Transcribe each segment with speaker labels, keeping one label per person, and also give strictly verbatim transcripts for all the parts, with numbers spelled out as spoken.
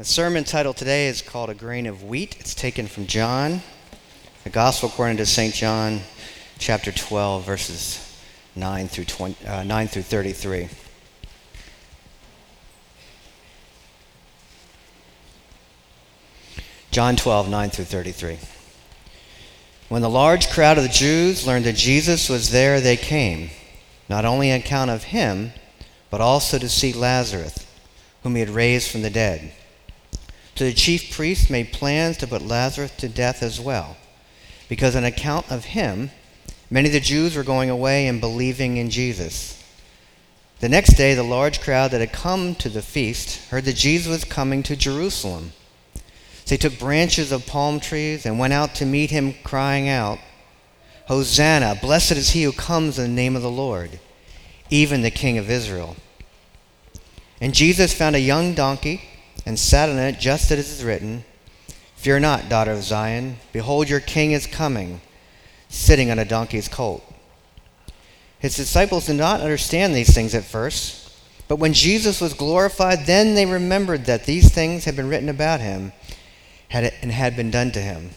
Speaker 1: The sermon title today is called A Grain of Wheat. It's taken from John, the Gospel according to Saint John, chapter twelve, verses nine through twenty, uh, nine through thirty-three. John twelve, nine through thirty-three. When the large crowd of the Jews learned that Jesus was there, they came, not only on account of him, but also to see Lazarus, whom he had raised from the dead. So the chief priests made plans to put Lazarus to death as well, because on account of him, many of the Jews were going away and believing in Jesus. The next day, the large crowd that had come to the feast heard that Jesus was coming to Jerusalem. So they took branches of palm trees and went out to meet him, crying out, "Hosanna, blessed is he who comes in the name of the Lord, even the King of Israel." And Jesus found a young donkey and sat on it, just as it is written, "Fear not, daughter of Zion. Behold, your king is coming, sitting on a donkey's colt." His disciples did not understand these things at first, but when Jesus was glorified, then they remembered that these things had been written about him had and had been done to him.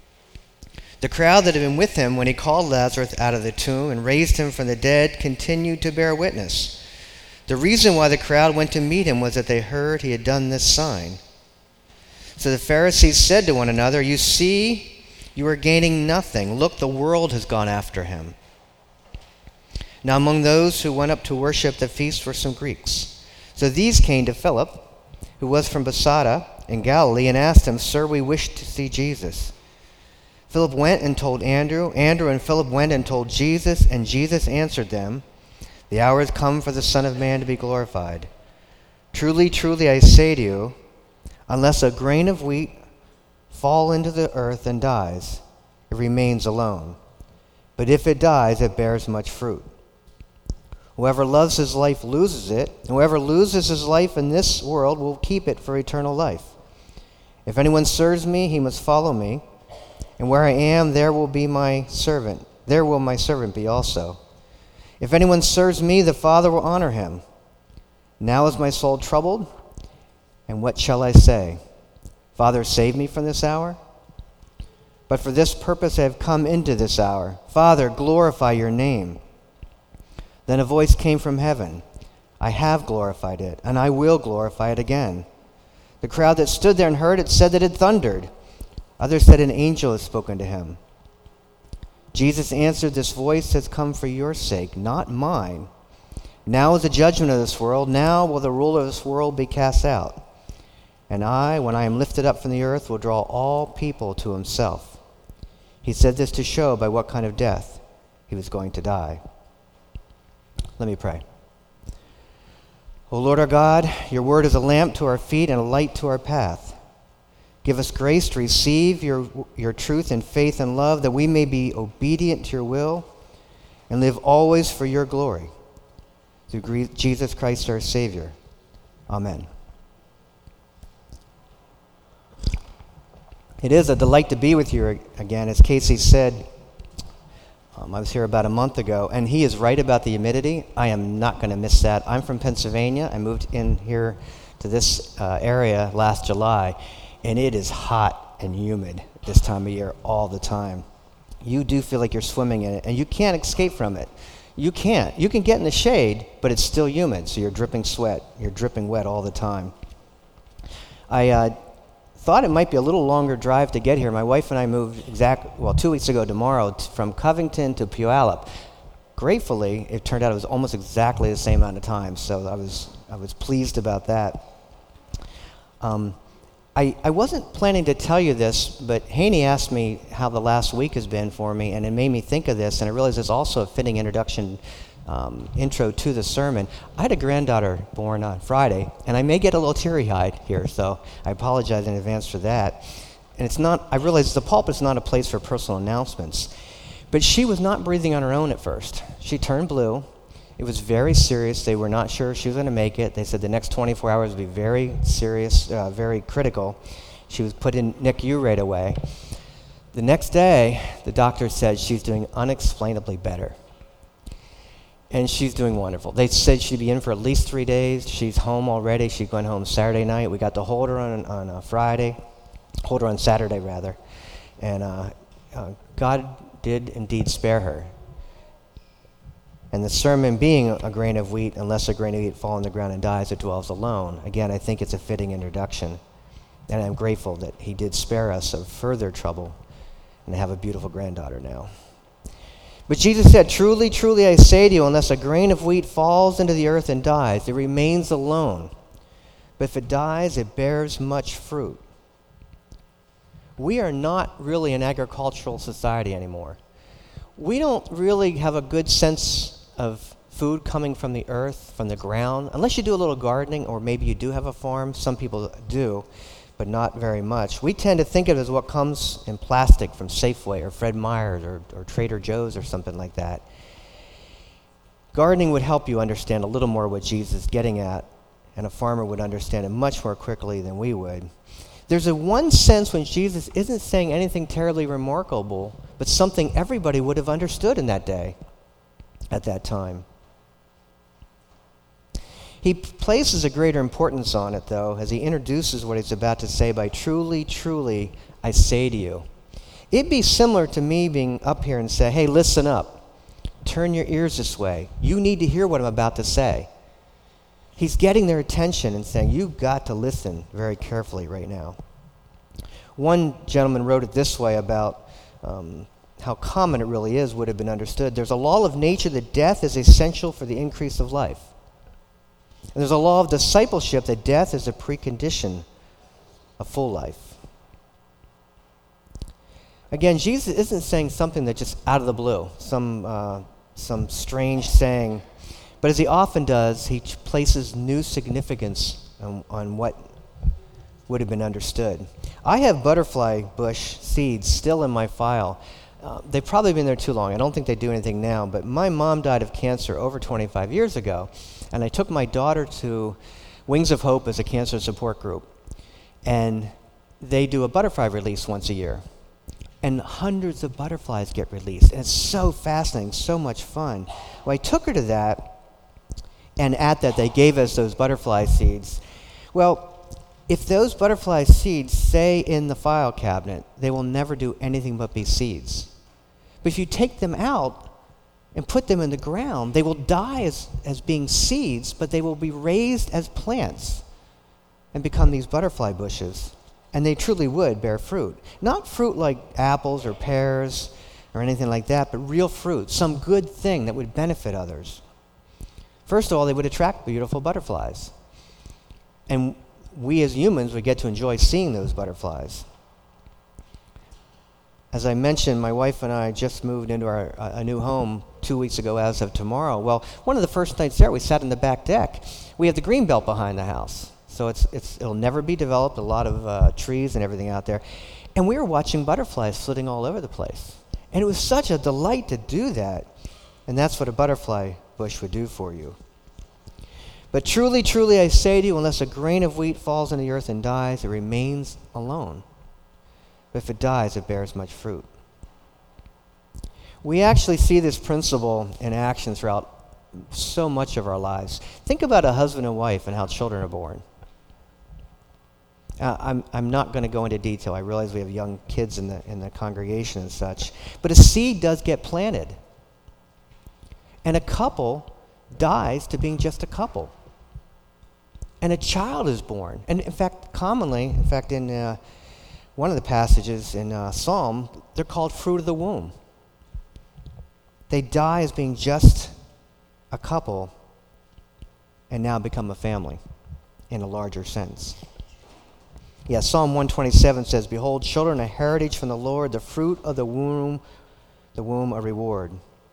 Speaker 1: The crowd that had been with him when he called Lazarus out of the tomb and raised him from the dead continued to bear witness. The reason why the crowd went to meet him was that they heard he had done this sign. So the Pharisees said to one another, "You see, you are gaining nothing. Look, the world has gone after him." Now among those who went up to worship at the feast were some Greeks. So these came to Philip, who was from Bethsaida in Galilee, and asked him, "Sir, we wish to see Jesus." Philip went and told Andrew. Andrew and Philip went and told Jesus, and Jesus answered them, "The hour has come for the Son of Man to be glorified. Truly, truly, I say to you, unless a grain of wheat fall into the earth and dies, it remains alone. But if it dies, it bears much fruit. Whoever loves his life loses it, and whoever loses his life in this world will keep it for eternal life. If anyone serves me, he must follow me, and where I am, there will be my servant. There will my servant be also. If anyone serves me, the Father will honor him. Now is my soul troubled, and what shall I say? Father, save me from this hour? But for this purpose I have come into this hour. Father, glorify your name." Then a voice came from heaven, "I have glorified it, and I will glorify it again." The crowd that stood there and heard it said that it thundered. Others said an angel had spoken to him. Jesus answered, "This voice has come for your sake, not mine. Now is the judgment of this world. Now will the ruler of this world be cast out. And I, when I am lifted up from the earth, will draw all people to himself." He said this to show by what kind of death he was going to die. Let me pray. O Lord our God, your word is a lamp to our feet and a light to our path. Give us grace to receive your, your truth in faith and love, that we may be obedient to your will and live always for your glory. Through Jesus Christ our Savior. Amen. It is a delight to be with you again. As Casey said, um, I was here about a month ago, and he is right about the humidity. I am not going to miss that. I'm from Pennsylvania. I moved in here to this uh, area last July. And it is hot and humid this time of year all the time. You do feel like you're swimming in it, and you can't escape from it. You can't. You can get in the shade, but it's still humid, so you're dripping sweat. You're dripping wet all the time. I uh, thought it might be a little longer drive to get here. My wife and I moved exact well two weeks ago tomorrow t- from Covington to Puyallup. Gratefully, it turned out it was almost exactly the same amount of time, so I was I was pleased about that. Um, I, I wasn't planning to tell you this, but Haney asked me how the last week has been for me, and it made me think of this, and I realized it's also a fitting introduction, um, intro to the sermon. I had a granddaughter born on Friday, and I may get a little teary-eyed here, so I apologize in advance for that. And it's not, I realize the pulpit's not a place for personal announcements, but she was not breathing on her own at first. She turned blue. It was very serious. They were not sure she was going to make it. They said the next twenty-four hours would be very serious, uh, very critical. She was put in N I C U right away. The next day, the doctor said she's doing unexplainably better.
Speaker 2: And she's doing wonderful. They said she'd be in for at least three days. She's home already. She's going home Saturday night. We got to hold her on on a Friday, hold her on Saturday rather, and uh, uh, God did indeed spare her. And the sermon being a grain of wheat, unless a grain of wheat fall on the ground and dies, it dwells alone. Again, I think it's a fitting introduction. And I'm grateful that he did spare us of further trouble and have a beautiful granddaughter now. But Jesus said, truly, truly, I say to you, unless a grain of wheat falls into the earth and dies, it remains alone. But if it dies, it bears much fruit. We are not really an agricultural society anymore. We don't really have a good sense of food coming from the earth, from the ground, unless you do a little gardening, or maybe you do have a farm. Some people do, but not very much. We tend to think of it as what comes in plastic from Safeway or Fred Meyer's or, or Trader Joe's or something like that. Gardening would help you understand a little more what Jesus is getting at, and a farmer would understand it much more quickly than we would. There's a one sense when Jesus isn't saying anything terribly remarkable, but something everybody would have understood in that day, at that time. He places a greater importance on it, though, as he introduces what he's about to say by truly, truly, I say to you. It'd be similar to me being up here and say, hey, listen up. Turn your ears this way. You need to hear what I'm about to say. He's getting their attention and saying, you've got to listen very carefully right now. One gentleman wrote it this way about um, how common it really is would have been understood. There's a law of nature that death is essential for the increase of life. And there's a law of discipleship that death is a precondition of full life. Again, Jesus isn't saying something that's just out of the blue, some, uh, some strange saying. But as he often does, he places new significance on, on what would have been understood. I have butterfly bush seeds still in my file. Uh, they've probably been there too long. I don't think they do anything now, but my mom died of cancer over twenty-five years ago, and I took my daughter to Wings of Hope as a cancer support group, and they do a butterfly release once a year, and hundreds of butterflies get released, and it's so fascinating, so much fun. Well, I took her to that, and at that they gave us those butterfly seeds. Well, if those butterfly seeds stay in the file cabinet, they will never do anything but be seeds. But if you take them out and put them in the ground, they will die as, as being seeds, but they will be raised as plants and become these butterfly bushes. And they truly would bear fruit. Not fruit like apples or pears or anything like that, but real fruit, some good thing that would benefit others. First of all, they would attract beautiful butterflies. And we as humans would get to enjoy seeing those butterflies. As I mentioned, my wife and I just moved into our a new home two weeks ago as of tomorrow. Well, one of the first nights there, we sat on the back deck. We have the green belt behind the house, so it's it's it'll never be developed, a lot of uh, trees and everything out there. And we were watching butterflies flitting all over the place. And it was such a delight to do that. And that's what a butterfly bush would do for you. But truly, truly, I say to you, unless a grain of wheat falls in the earth and dies, it remains alone. But if it dies, it bears much fruit. We actually see this principle in action throughout so much of our lives. Think about a husband and wife and how children are born. Uh, I'm, I'm not going to go into detail. I realize we have young kids in the, in the congregation and such. But a seed does get planted. And a couple dies to being just a couple. And a child is born. And in fact, commonly, in fact, in uh, one of the passages in uh, Psalm, they're called fruit of the womb. They die as being just a couple and now become a family in a larger sense. Yeah, Psalm one twenty-seven says, behold, children a heritage from the Lord, the fruit of the womb, the womb a reward.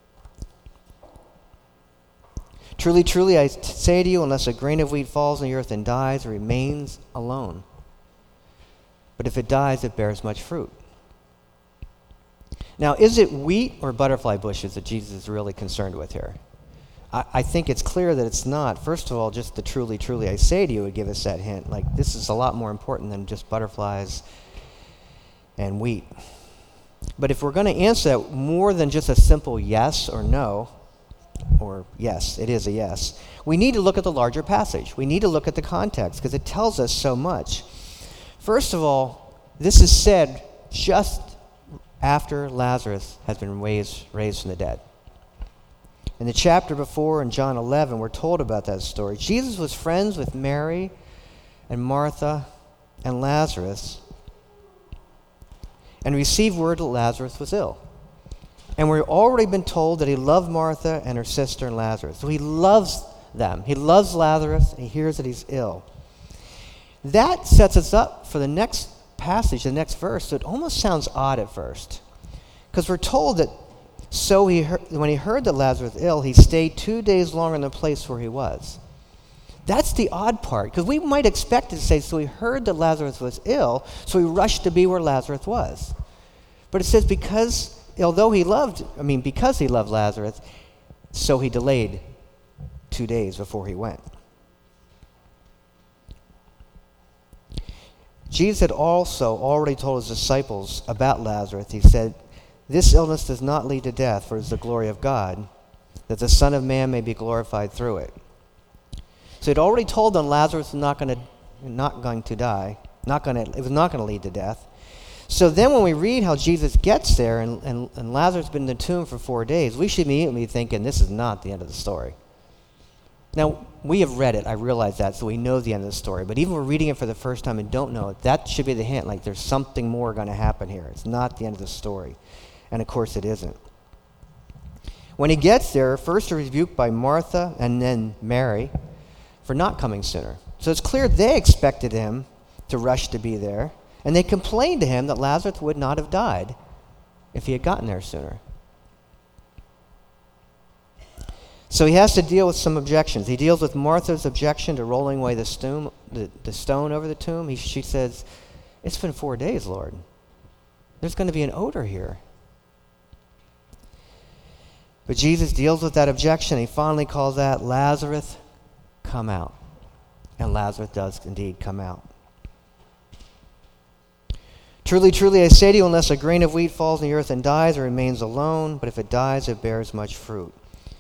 Speaker 2: Truly, truly, I say to you, unless a grain of wheat falls in the earth and dies, it remains alone. But if it dies, it bears much fruit. Now, is it wheat or butterfly bushes that Jesus is really concerned with here? I, I think it's clear that it's not. First of all, just the truly, truly, I say to you would give us that hint. Like, this is a lot more important than just butterflies and wheat. But if we're going to answer that more than just a simple yes or no, or yes, it is a yes. We need to look at the larger passage. We need to look at the context because it tells us so much. First of all, this is said just after Lazarus has been raised, raised from the dead. In the chapter before, in John eleven, we're told about that story. Jesus was friends with Mary and Martha and Lazarus and received word that Lazarus was ill. And we've already been told that he loved Martha and her sister and Lazarus. So he loves them. He loves Lazarus, and he hears that he's ill. That sets us up for the next passage, the next verse. So it almost sounds odd at first. Because we're told that so he heard, when he heard that Lazarus was ill, he stayed two days longer in the place where he was. That's the odd part, because we might expect it to say, so he heard that Lazarus was ill, so he rushed to be where Lazarus was. But it says because, although he loved, I mean, because he loved Lazarus, so he delayed two days before he went. Jesus had also already told his disciples about Lazarus. He said, this illness does not lead to death, for it is the glory of God, that the Son of Man may be glorified through it. So he'd already told them Lazarus was not going to, not going to die, not going to, it was not going to lead to death. So then when we read how Jesus gets there and, and, and Lazarus has been in the tomb for four days, we should immediately be thinking this is not the end of the story. Now, we have read it, I realize that, so we know the end of the story. But even if we're reading it for the first time and don't know it, that should be the hint, like there's something more going to happen here. It's not the end of the story. And of course it isn't. When he gets there, first he's rebuked by Martha and then Mary for not coming sooner. So it's clear they expected him to rush to be there, and they complained to him that Lazarus would not have died if he had gotten there sooner. So he has to deal with some objections. He deals with Martha's objection to rolling away the stone, the, the stone over the tomb. He, she says, it's been four days, Lord. There's going to be an odor here. But Jesus deals with that objection. He finally calls out, Lazarus, come out. And Lazarus does indeed come out. Truly, truly, I say to you, unless a grain of wheat falls in the earth and dies, it remains alone. But if it dies, it bears much fruit.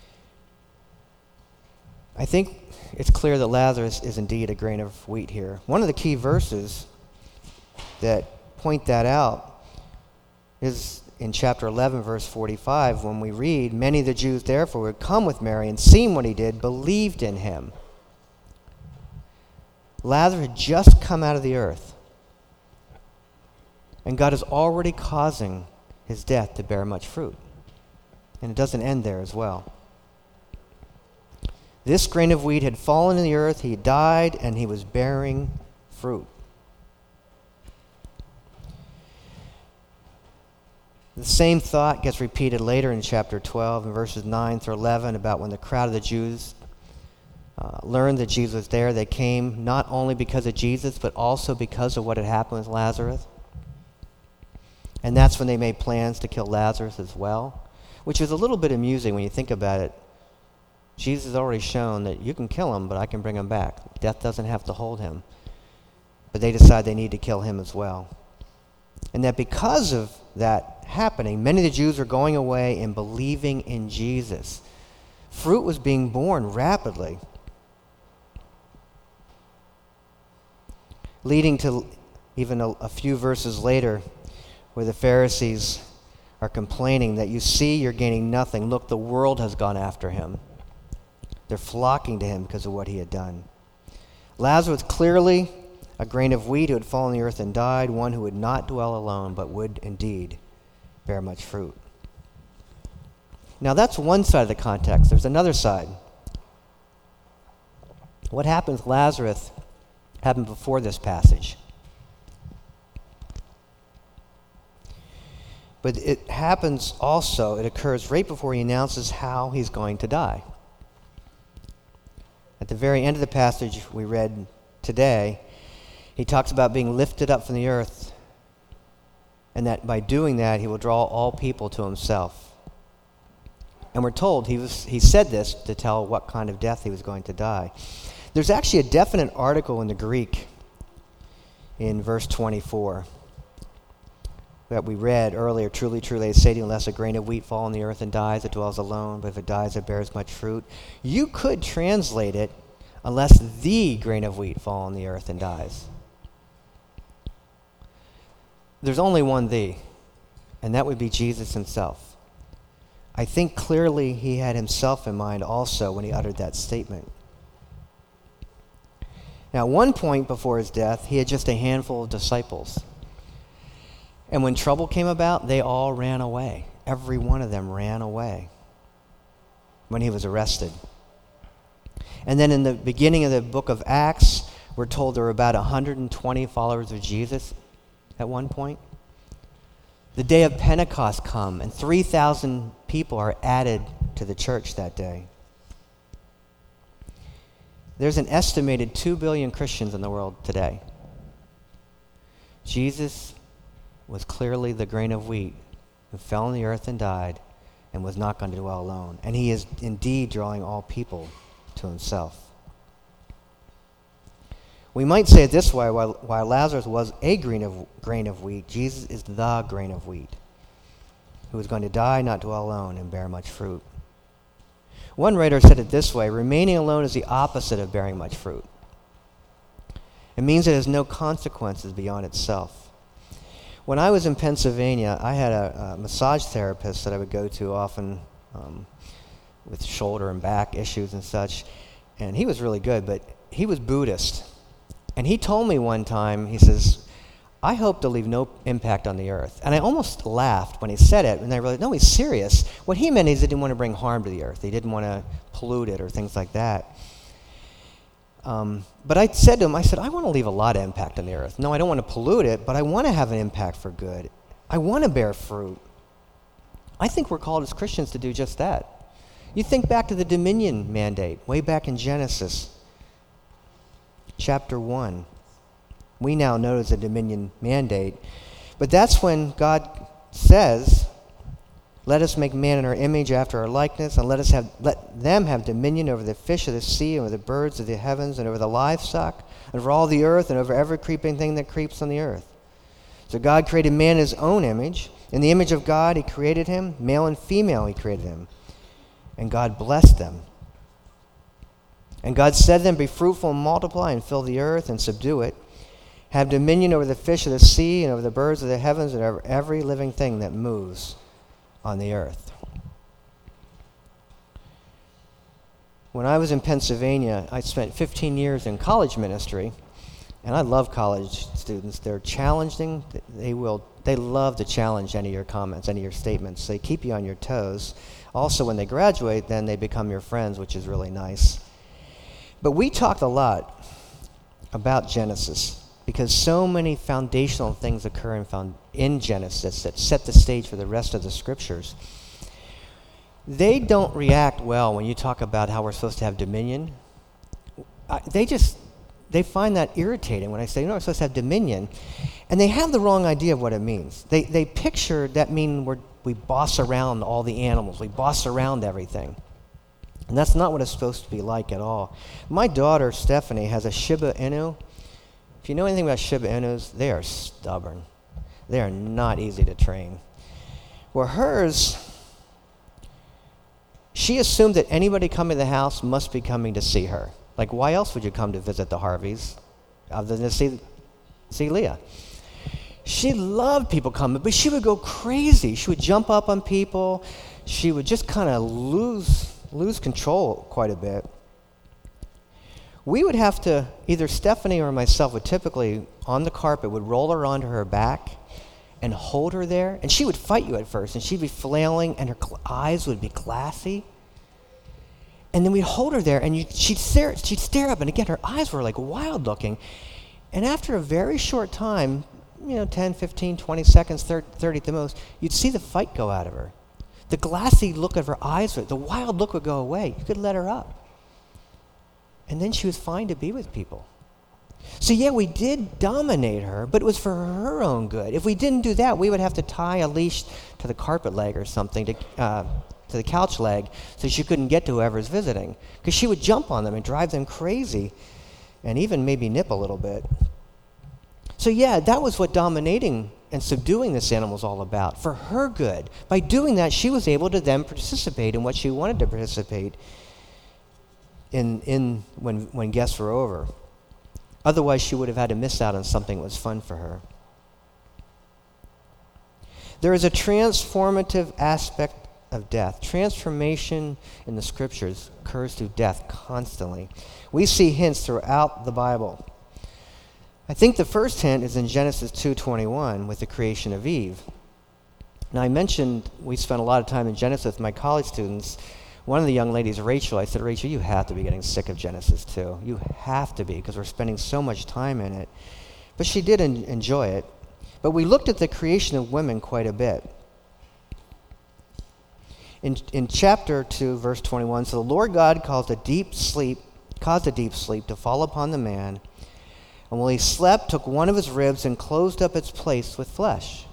Speaker 2: I think it's clear that Lazarus is indeed a grain of wheat here. One of the key verses that point that out is in chapter eleven, verse forty-five, when we read, many of the Jews therefore who had come with Mary and seen what he did, believed in him. Lazarus had just come out of the earth, and God is already causing his death to bear much fruit. And it doesn't end there as well. This grain of wheat had fallen in the earth, he died, and he was bearing fruit. The same thought gets repeated later in chapter twelve, in verses nine through eleven, about when the crowd of the Jews uh, learned that Jesus was there. They came not only because of Jesus, but also because of what had happened with Lazarus. And that's when they made plans to kill Lazarus as well, which is a little bit amusing when you think about it. Jesus has already shown that you can kill him, but I can bring him back. Death doesn't have to hold him. But they decide they need to kill him as well. And that because of that happening, many of the Jews were going away and believing in Jesus. Fruit was being born rapidly, leading to even a, a few verses later where the Pharisees are complaining that you see you're gaining nothing. Look, the world has gone after him. They're flocking to him because of what he had done. Lazarus clearly a grain of wheat who had fallen in the earth and died, one who would not dwell alone, but would indeed bear much fruit. Now that's one side of the context. There's another side. What happened with Lazarus happened before this passage. But it happens also, it occurs right before he announces how he's going to die. At the very end of the passage we read today, he talks about being lifted up from the earth, and that by doing that, he will draw all people to himself. And we're told he was he said this to tell what kind of death he was going to die. There's actually a definite article in the Greek in verse twenty-four. that we read earlier, truly, truly, I say to you, unless a grain of wheat fall on the earth and dies, it dwells alone, but if it dies, it bears much fruit. You could translate it, unless the grain of wheat fall on the earth and dies. There's only one the, and that would be Jesus himself. I think clearly he had himself in mind also when he uttered that statement. Now, at one point before his death, he had just a handful of disciples. And when trouble came about, they all ran away. Every one of them ran away when he was arrested. And then in the beginning of the book of Acts, we're told there were about one hundred twenty followers of Jesus at one point. The day of Pentecost come, and three thousand people are added to the church that day. There's an estimated two billion Christians in the world today. Jesus was clearly the grain of wheat who fell on the earth and died and was not going to dwell alone. And he is indeed drawing all people to himself. We might say it this way, while, while Lazarus was a grain of, grain of wheat, Jesus is the grain of wheat who is going to die, not dwell alone, and bear much fruit. One writer said it this way: remaining alone is the opposite of bearing much fruit. It means it has no consequences beyond itself. When I was in Pennsylvania, I had a, a massage therapist that I would go to often um, with shoulder and back issues and such, and he was really good, but he was Buddhist. And he told me one time, he says, I hope to leave no impact on the earth. And I almost laughed when he said it, and I realized, no, he's serious. What he meant is he didn't want to bring harm to the earth. He didn't want to pollute it or things like that. Um, but I said to him, I said, I want to leave a lot of impact on the earth. No, I don't want to pollute it, but I want to have an impact for good. I want to bear fruit. I think we're called as Christians to do just that. You think back to the dominion mandate, way back in Genesis, chapter one. We now know it's a dominion mandate. But that's when God says, let us make man in our image after our likeness, and let us have let them have dominion over the fish of the sea, and over the birds of the heavens, and over the livestock, and over all the earth, and over every creeping thing that creeps on the earth. So God created man in his own image. In the image of God he created him, male and female he created him. And God blessed them. And God said to them, be fruitful and multiply, and fill the earth and subdue it. Have dominion over the fish of the sea, and over the birds of the heavens, and over every living thing that moves on the earth. When I was in Pennsylvania, I spent fifteen years in college ministry, and I love college students. They're challenging. They will. They love to challenge any of your comments, any of your statements. They keep you on your toes. Also, when they graduate, then they become your friends, which is really nice. But we talked a lot about Genesis, because so many foundational things occur in, found, in Genesis that set the stage for the rest of the scriptures. They don't react well when you talk about how we're supposed to have dominion. Uh, they just, they find that irritating when I say, you know, we're supposed to have dominion. And they have the wrong idea of what it means. They, they picture that mean we're, we boss around all the animals. We boss around everything. And that's not what it's supposed to be like at all. My daughter, Stephanie, has a Shiba Inu. If you know anything about Shiba Inus, they are stubborn. They are not easy to train. Well, hers, she assumed that anybody coming to the house must be coming to see her. Like, why else would you come to visit the Harveys other than to see, see Leah? She loved people coming, but she would go crazy. She would jump up on people. She would just kind of lose lose control quite a bit. We would have to, either Stephanie or myself would typically, on the carpet, would roll her onto her back and hold her there. And she would fight you at first, and she'd be flailing, and her cl- eyes would be glassy. And then we'd hold her there, and you, she'd stare, she'd stare up, and again, her eyes were like wild looking. And after a very short time, you know, ten, fifteen, twenty seconds, thirty at the most, you'd see the fight go out of her. The glassy look of her eyes, the wild look would go away. You could let her up. And then she was fine to be with people. So yeah, we did dominate her, but it was for her own good. If we didn't do that, we would have to tie a leash to the carpet leg or something, to, uh, to the couch leg, so she couldn't get to whoever's visiting. Because she would jump on them and drive them crazy, and even maybe nip a little bit. So yeah, that was what dominating and subduing this animal is all about, for her good. By doing that, she was able to then participate in what she wanted to participate in, in when, when guests were over. Otherwise, she would have had to miss out on something that was fun for her. There is a transformative aspect of death. Transformation in the scriptures occurs through death constantly. We see hints throughout the Bible. I think the first hint is in Genesis two twenty-one with the creation of Eve. Now, I mentioned we spent a lot of time in Genesis with my college students. One of the young ladies, Rachel, I said, Rachel, you have to be getting sick of Genesis two. You have to be, because we're spending so much time in it. But she did en- enjoy it. But we looked at the creation of women quite a bit. In, in chapter two, verse twenty-one, so the Lord God caused a deep sleep, caused a deep sleep to fall upon the man, and while he slept, took one of his ribs and closed up its place with flesh.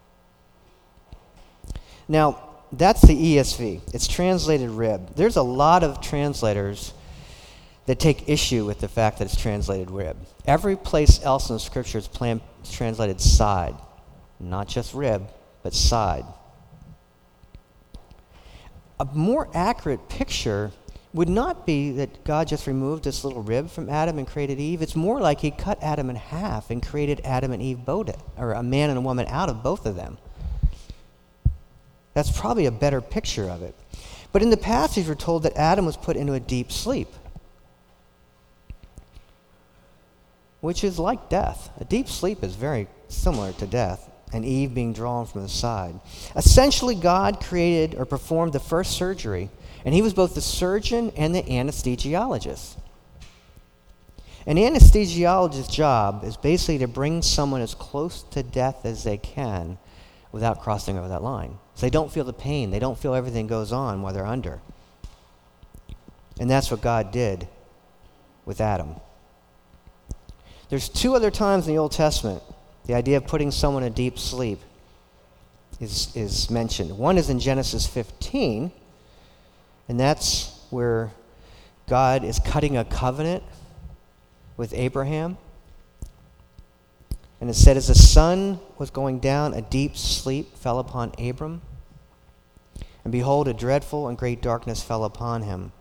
Speaker 2: Now, that's the E S V. It's translated rib. There's a lot of translators that take issue with the fact that it's translated rib. Every place else in the scripture is plan- translated side. Not just rib, but side. A more accurate picture would not be that God just removed this little rib from Adam and created Eve. It's more like he cut Adam in half and created Adam and Eve both, or a man and a woman out of both of them. That's probably a better picture of it. But in the passage, we're told that Adam was put into a deep sleep, which is like death. A deep sleep is very similar to death, and Eve being drawn from the side. Essentially, God created or performed the first surgery, and he was both the surgeon and the anesthesiologist. An anesthesiologist's job is basically to bring someone as close to death as they can without crossing over that line. So they don't feel the pain. They don't feel everything goes on while they're under. And that's what God did with Adam. There's two other times in the Old Testament the idea of putting someone in deep sleep is, is mentioned. One is in Genesis fifteen, and that's where God is cutting a covenant with Abraham. And it said, as the sun was going down, a deep sleep fell upon Abram. And behold, a dreadful and great darkness fell upon him.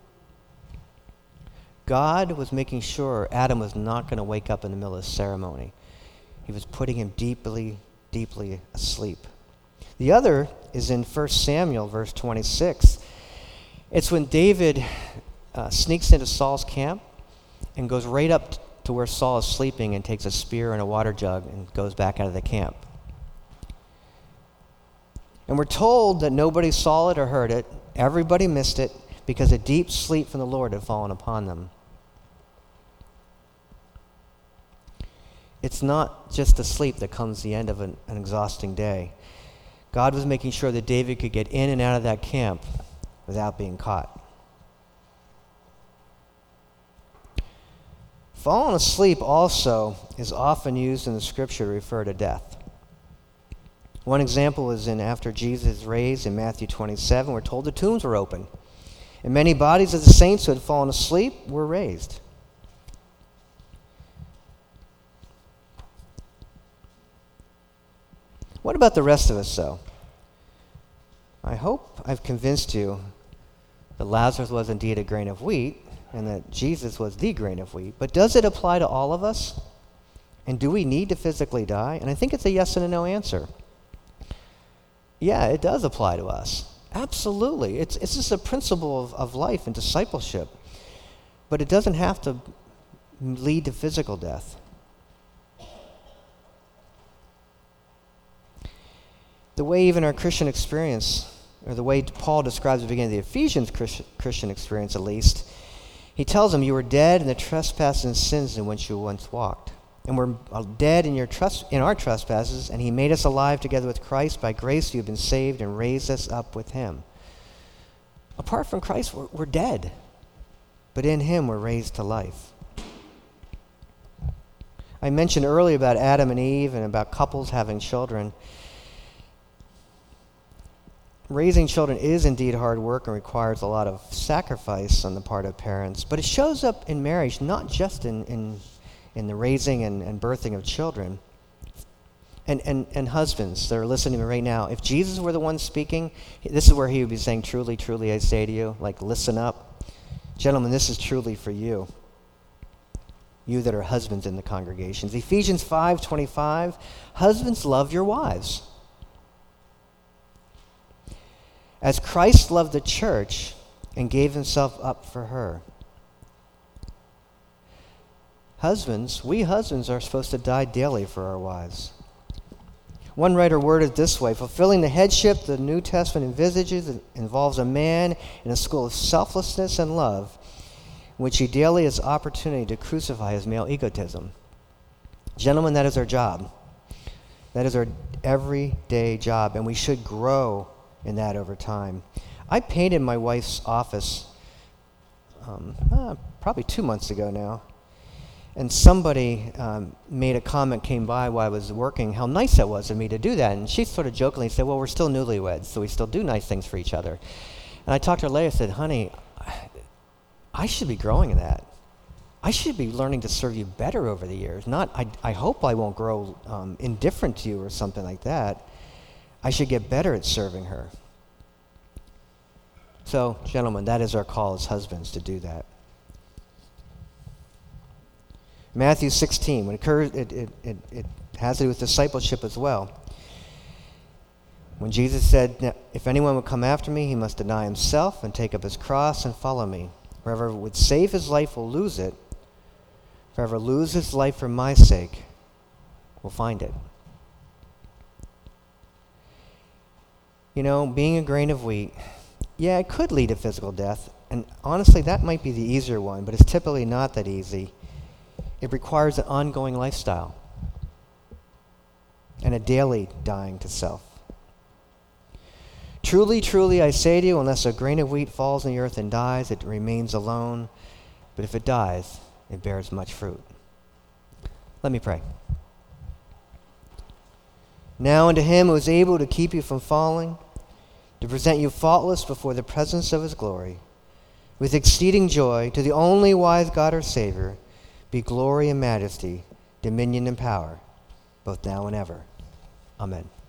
Speaker 2: God was making sure Adam was not going to wake up in the middle of the ceremony. He was putting him deeply, deeply asleep. The other is in First Samuel, verse twenty-six. It's when David uh, sneaks into Saul's camp and goes right up to where Saul is sleeping and takes a spear and a water jug and goes back out of the camp. And we're told that nobody saw it or heard it. Everybody missed it because a deep sleep from the Lord had fallen upon them. It's not just the sleep that comes the end of an, an exhausting day. God was making sure that David could get in and out of that camp without being caught. Falling asleep also is often used in the scripture to refer to death. One example is in after Jesus is raised in Matthew twenty-seven, we're told the tombs were open, and many bodies of the saints who had fallen asleep were raised. What about the rest of us, though? I hope I've convinced you that Lazarus was indeed a grain of wheat and that Jesus was the grain of wheat. But does it apply to all of us? And do we need to physically die? And I think it's a yes and a no answer. Yeah, it does apply to us. Absolutely. It's, it's just a principle of, of life and discipleship. But it doesn't have to lead to physical death. The way even our Christian experience, or the way Paul describes at the beginning of the Ephesians Christian experience at least, he tells them, you were dead in the trespasses and sins in which you once walked. And we're dead in, your trust, in our trespasses, and he made us alive together with Christ. By grace you have been saved and raised us up with him. Apart from Christ, we're, we're dead. But in him we're raised to life. I mentioned earlier about Adam and Eve and about couples having children. Raising children is indeed hard work and requires a lot of sacrifice on the part of parents, but it shows up in marriage, not just in, in, in the raising and, and birthing of children. And, and, and husbands that are listening to me right now, if Jesus were the one speaking, this is where he would be saying, truly, truly, I say to you, like, listen up. Gentlemen, this is truly for you. You that are husbands in the congregations. Ephesians five twenty-five, husbands, love your wives. As Christ loved the church and gave himself up for her. Husbands, we husbands are supposed to die daily for our wives. One writer worded it this way: fulfilling the headship the New Testament envisages involves a man in a school of selflessness and love, in which he daily has opportunity to crucify his male egotism. Gentlemen, that is our job. That is our everyday job, and we should grow in that over time. I painted my wife's office um, uh, probably two months ago now. And somebody um, made a comment, came by while I was working, how nice that was of me to do that. And she sort of jokingly said, well, we're still newlyweds, so we still do nice things for each other. And I talked to her later, I said, honey, I should be growing in that. I should be learning to serve you better over the years. Not, I, I hope I won't grow um, indifferent to you or something like that. I should get better at serving her. So, gentlemen, that is our call as husbands to do that. Matthew sixteen, when it, occurs, it, it, it, it has to do with discipleship as well. When Jesus said, if anyone would come after me, he must deny himself and take up his cross and follow me. Whoever would save his life will lose it. Whoever loses his life for my sake will find it. You know, being a grain of wheat, yeah, it could lead to physical death. And honestly, that might be the easier one, but it's typically not that easy. It requires an ongoing lifestyle and a daily dying to self. Truly, truly, I say to you, unless a grain of wheat falls in the earth and dies, it remains alone. But if it dies, it bears much fruit. Let me pray. Now unto him who is able to keep you from falling, to present you faultless before the presence of his glory, with exceeding joy, to the only wise God our Savior, be glory and majesty, dominion and power, both now and ever. Amen.